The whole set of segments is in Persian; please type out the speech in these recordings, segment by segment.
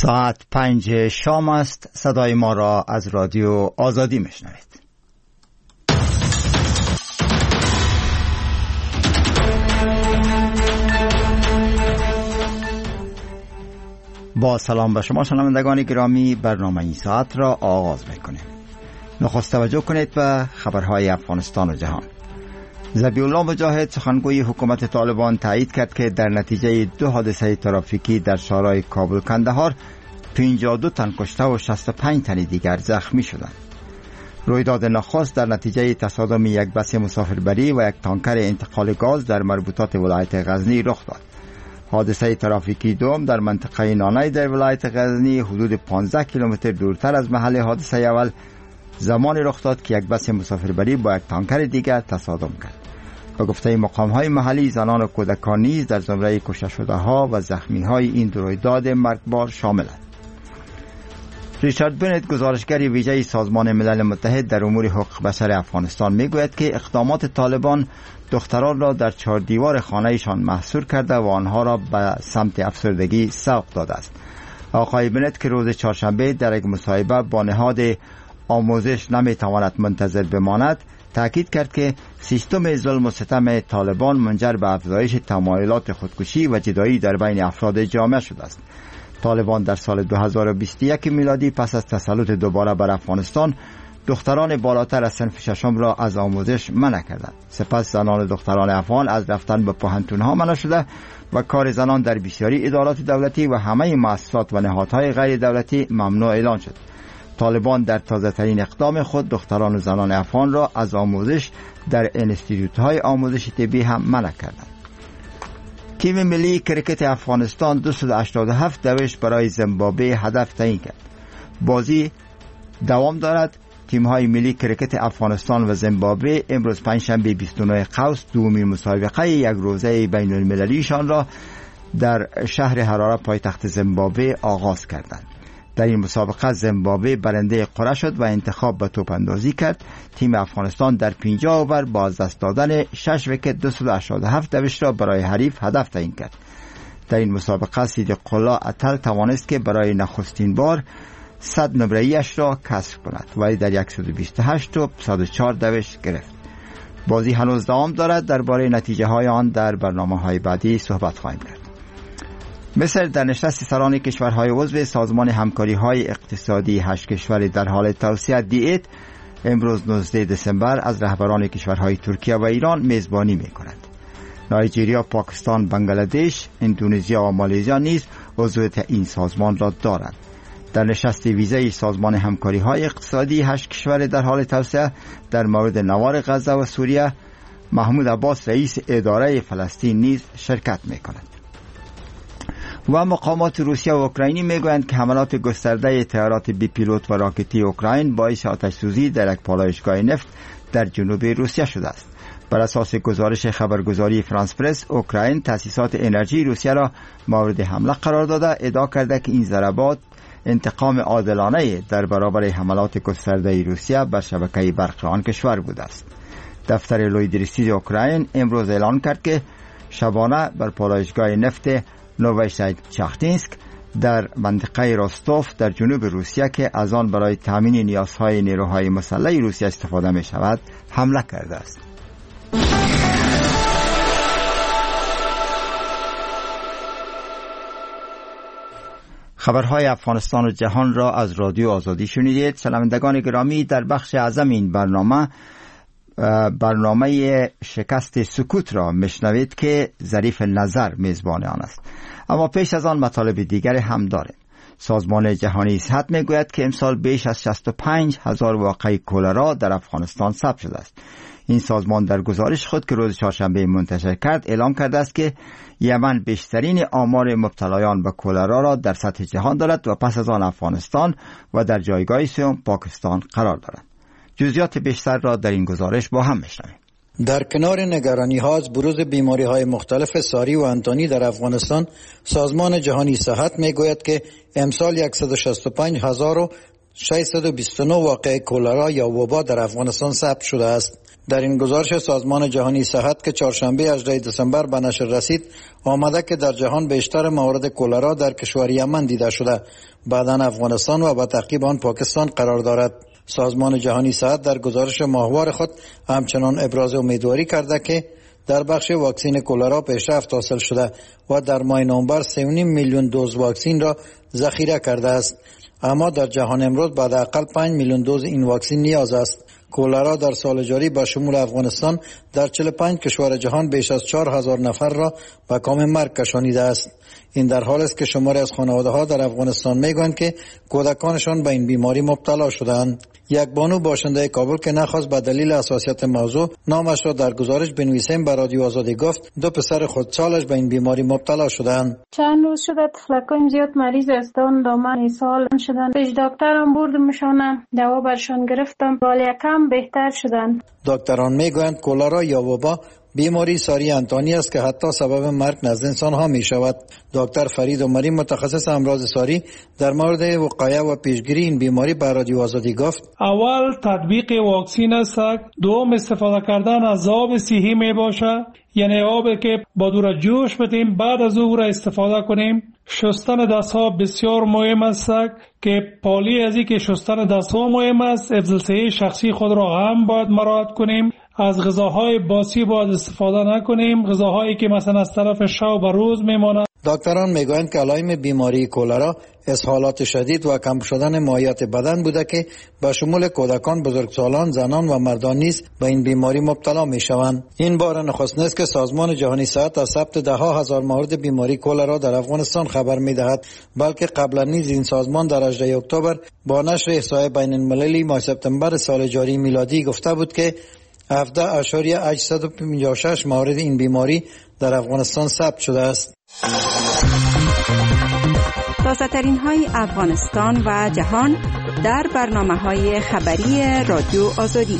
ساعت 5 شام است. صدای ما را از رادیو آزادی میشنوید. با سلام به شما شنوندگان گرامی، برنامه این ساعت را آغاز میکنیم. نخست توجه کنید به خبرهای افغانستان و جهان. ذبیح الله مجاهد سخنگوی حکومت طالبان تایید کرد که در نتیجه 2 حادثه ترافیکی در شهرهای کابل کندهار 52 تن کشته و 65 تن دیگر زخمی شدند. رویداد نخست در نتیجه تصادم یک بس مسافربری و یک تانکر انتقال گاز در مربوطات ولایت غزنی رخ داد. حادثه ترافیکی دوم در منطقه نانای در ولایت غزنی حدود 15 کیلومتر دورتر از محل حادثه اول زمانی رخ داد که یک بس مسافربری با یک تانکر دیگر تصادم کرد. به گفته مقام‌های محلی، زنان و کودکان نیز در زمره کشته شده‌ها و زخمی‌های این رویداد مرگبار شاملند. ریچارد بنت، گزارشگر ویژه سازمان ملل متحد در امور حقوق بشر افغانستان، میگوید که اقدامات طالبان دختران را در 4 دیوار خانه‌شان محصور کرده و آنها را به سمت افسردگی سوق داده است. آقای بنت که روز چهارشنبه در یک مصاحبه با نهاد آموزش نمیتواند منتظر بماند، تاکید کرد که سیستم ظلم و ستم طالبان منجر به افزایش تمایلات خودکشی و جدایی در بین افراد جامعه شده است. طالبان در سال 2021 میلادی پس از تسلط دوباره بر افغانستان دختران بالاتر از صنف ششم را از آموزش منع کردند. سپس زنان و دختران افغان از رفتن به پوهنتون‌ها منع شده و کار زنان در بسیاری ادارات دولتی و همه مؤسسات و نهادهای غیر دولتی ممنوع اعلان شد. طالبان در تازه‌ترین اقدام خود دختران و زنان افغان را از آموزش در انستیتوت‌های آموزش طبی هم منع کردند. تیم ملی کرکت افغانستان 287 دوش برای زیمبابوه هدف تعیین کرد. بازی دوام دارد. تیم‌های ملی کرکت افغانستان و زیمبابوه امروز پنجشنبه 29 قوس دومین مسابقه یک روزه بین المللیشان را در شهر حراره پایتخت زیمبابوه آغاز کردند. در این مسابقه زیمبابوه برنده قرعه شد و انتخاب به توپ اندازی کرد. تیم افغانستان در 50 اوور با از دست دادن 6 ویکت 287 دوش را برای حریف هدف تعیین کرد. در این مسابقه صدیق الله اتل توانست که برای نخستین بار 100 نمره‌ایش را کسب کند، ولی در 128 توپ 104 دوش گرفت. بازی هنوز دوام دارد. درباره نتیجه های آن در برنامه‌های بعدی صحبت خواهیم کرد. مصر در نشست سران کشورهای عضو سازمان همکاری‌های اقتصادی 8 کشور در حال توسعه دی‌ایت امروز 19 دسامبر از رهبران کشورهای ترکیه و ایران میزبانی می‌کند. نایجریا، پاکستان، بنگلادش، اندونزیا و مالزی نیز عضویت این سازمان را دارند. در نشست ویژه سازمان همکاری‌های اقتصادی 8 کشور در حال توسعه در مورد نوار غزه و سوریه، محمود عباس رئیس اداره فلسطین نیز شرکت می‌کند. و مقامات روسیه و اوکراینی میگویند که حملات گسترده اطلاعات بی پیلوت و راکتی اوکراین باعث آتش سوزی در یک پالایشگاه نفت در جنوب روسیه شده است. بر اساس گزارش خبرگزاری فرانس پرس، اوکراین تأسیسات انرژی روسیه را مورد حمله قرار داده، ادعا کرده که این ضربات انتقام عادلانه در برابر حملات گسترده روسیه بر شبکه برق آن کشور بوده است. دفتر لویدریستی اوکراین امروز اعلان کرد که شبانه بر پالایشگاه نفت نووشچاختینسک در منطقه راستوف در جنوب روسیه که از آن برای تامین نیازهای نیروهای مسلح روسیه استفاده می شود حمله کرده است. خبرهای افغانستان و جهان را از رادیو آزادی شنیدید. شنوندگان گرامی، در بخش اعظم این برنامه شکست سکوت را میشنوید که ظریف نظر میزبان آن است. اما پیش از آن مطالب دیگر هم داریم. سازمان جهانی صحت میگوید که امسال بیش از 65,000 واقعه کولرا در افغانستان ثبت شده است. این سازمان در گزارش خود که روز چهارشنبه منتشر کرد اعلام کرده است که یمن بیشترین آمار مبتلایان به کولرا را در سطح جهان دارد و پس از آن افغانستان و در جایگاه سوم پاکستان قرار دارد. جزئیات بیشتر را در این گزارش با هم میشنویم. در کنار نگرانی‌ها از بروز بیماری‌های مختلف ساری و انتانی در افغانستان، سازمان جهانی صحت می‌گوید که امسال 165,629 واقعه کولرا یا وبا در افغانستان ثبت شده است. در این گزارش سازمان جهانی صحت که چهارشنبه 18 دسامبر به نشر رسید آمده که در جهان بیشتر موارد کولرا در کشور یمن دیده شده، بعداً افغانستان و به تعقیب آن پاکستان قرار دارد. سازمان جهانی صحت در گزارش ماهوار خود همچنان ابراز امیدواری کرده که در بخش واکسین کولرا پیشرفت حاصل شده و در ماه نوامبر 3.5 میلیون دوز واکسین را ذخیره کرده است، اما در جهان امروز بعد اقل 5 میلیون دوز این واکسین نیاز است. کولرا در سال جاری به شمول افغانستان در 45 کشور جهان بیش از 4000 نفر را به کام مرگ کشانیده است. این در حالی است که شماری از خانواده‌ها در افغانستان میگویند که کودکانشان به این بیماری مبتلا شدند. یک بانو باشنده کابل که نخواست به دلیل حساسیت موضوع نامش را در گزارش بنویسیم به رادیو آزادی گفت 2 پسر خردسالش به این بیماری مبتلا شدند. چند روز شده طفلکان زیاد مریض هستند، دامن اسهال شدن، پیش دکترم بردمشان، دوا برشان گرفتم، ولی کم بهتر شدن. دکتران میگویند کولرا یا وبا بیماری ساری انتانی است که حتی سبب مرگ نزد انسان ها می شود. دکتر فرید عمری متخصص امراض ساری در مورد وقایع و پیشگیری این بیماری به رادیو آزادی گفت: اول تطبیق واکسین سگ، دوم استفاده کردن از آب صحی می باشه، یعنی آبی که با دور جوش بدیم بعد از او را استفاده کنیم. شستن دست ها بسیار مهم است که پالی از این که شستن دست ها مهم است، حفظ صحت شخصی خود را هم باید مراعات کنیم. از غذاهای باسی باید استفاده نکنیم، غذاهایی که مثلا از طرف شب و روز میمانند. دکتران میگویند که علائم بیماری کولرا اسهالات شدید و کم شدن مایعات بدن بوده که به شمول کودکان، بزرگسالان، زنان و مردان نیز به این بیماری مبتلا میشوند. این بار نخست است که سازمان جهانی صحت از ثبت 10,000 مورد بیماری کولرا در افغانستان خبر میدهد، بلکه قبلا نیز این سازمان در 18 اکتبر با نشر احصای بین المللی ماه سپتامبر سال جاری میلادی گفته بود که 17.856 مورد این بیماری در افغانستان ثبت شده است. تازه‌ترین های افغانستان و جهان در برنامه‌های خبری رادیو آزادی.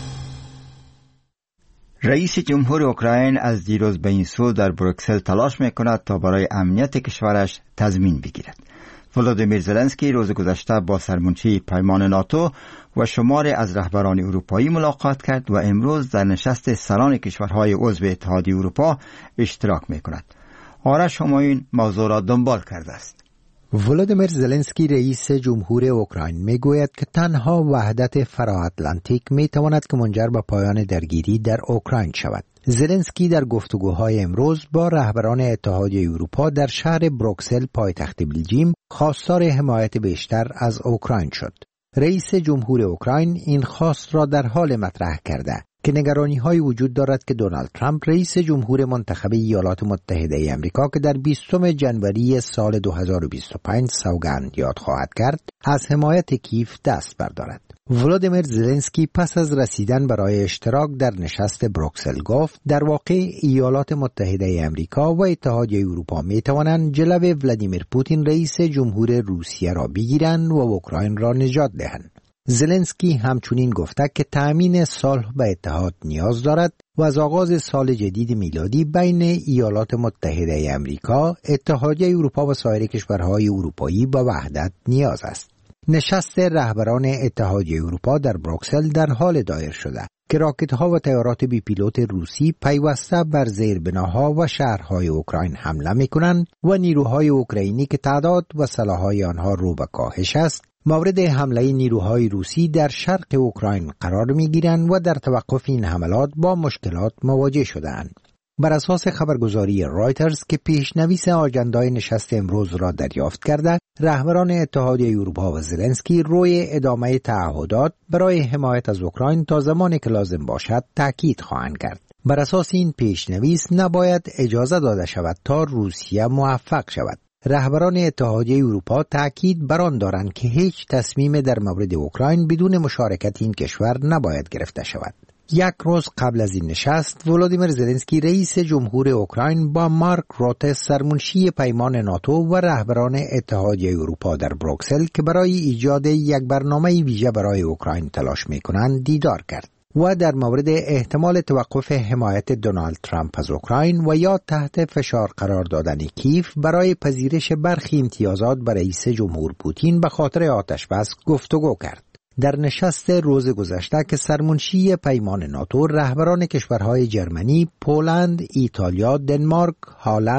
رئیس جمهور اوکراین از دیروز به این سو در بروکسل تلاش میکند تا برای امنیت کشورش تضمین بگیرد. ولادیمیر زلنسکی روز گذشته با سرمنشی پیمان ناتو و شماری از رهبران اروپایی ملاقات کرد و امروز در نشست سران کشورهای عضو اتحادیه اروپا اشتراک میکند. آرش همایون موضوع را دنبال کرده است. ولادیمیر زلنسکی رئیس جمهور اوکراین میگوید که تنها وحدت فراتلانتیک میتواند که منجر به پایان درگیری در اوکراین شود. زلنسکی در گفتگوهای امروز با رهبران اتحادیه اروپا در شهر بروکسل پایتخت بلژیم خواستار حمایت بیشتر از اوکراین شد. رئیس جمهور اوکراین این خواست را در حال مطرح کرده که نگرانی‌های وجود دارد که دونالد ترامپ رئیس جمهور منتخب ایالات متحده آمریکا که در 20 جنوری سال 2025 سوگند یاد خواهد کرد از حمایت کیف دست بردارد. ولادیمیر زلنسکی پس از رسیدن برای اشتراک در نشست بروکسل گفت در واقع ایالات متحده آمریکا و اتحادیه اروپا می توانند جلو ولادیمیر پوتین رئیس جمهور روسیه را بگیرند و اوکراین را نجات دهند. زلنسکی همچنین گفته که تأمین صلح به اتحاد نیاز دارد و از آغاز سال جدید میلادی بین ایالات متحده آمریکا، اتحادیه اروپا و سایر کشورهای اروپایی به وحدت نیاز است. نشست رهبران اتحادیه اروپا در بروکسل در حال دایر شده که راکت‌ها و طیارات بی پیلوت روسی پیوسته بر زیربناها و شهرهای اوکراین حمله می‌کنند و نیروهای اوکراینی که تعداد و سلاح‌های آنها رو به کاهش است مورد حمله نیروهای روسی در شرق اوکراین قرار می‌گیرند و در توقف این حملات با مشکلات مواجه شده‌اند. بر اساس خبرگزاری رایترز که پیشنویس آژندای نشست امروز را دریافت کرده، رهبران اتحادیه اروپا و زلنسکی روی ادامه تعهدات برای حمایت از اوکراین تا زمانی که لازم باشد تاکید خواهند کرد. بر اساس این پیشنویس نباید اجازه داده شود تا روسیه موفق شود. رهبران اتحادیه اروپا تاکید بر آن دارند که هیچ تصمیم در مورد اوکراین بدون مشارکت این کشور نباید گرفته شود. یک روز قبل از این نشست، ولادیمیر زلنسکی رئیس جمهور اوکراین با مارک روته سرمنشی پیمان ناتو و رهبران اتحادیه اروپا در بروکسل که برای ایجاد یک برنامه ویژه برای اوکراین تلاش می‌کنند دیدار کرد و در مورد احتمال توقف حمایت دونالد ترامپ از اوکراین و یا تحت فشار قرار دادن کیف برای پذیرش برخی امتیازات برای رئیس جمهور پوتین به خاطر آتش‌بس گفتگو کرد. در نشست روز گذشته که سرمنشی پیمان ناتو رهبران کشورهای جرمنی، پولند، ایتالیا، دنمارک، هلند